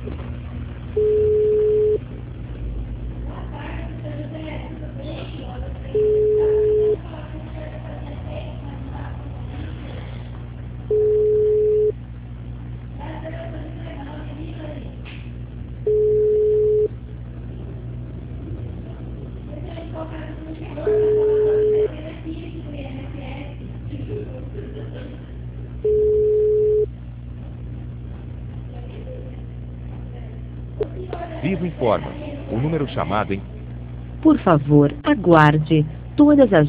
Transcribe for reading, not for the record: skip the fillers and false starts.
Vivo informa. O número chamado em... Por favor, aguarde. Todas as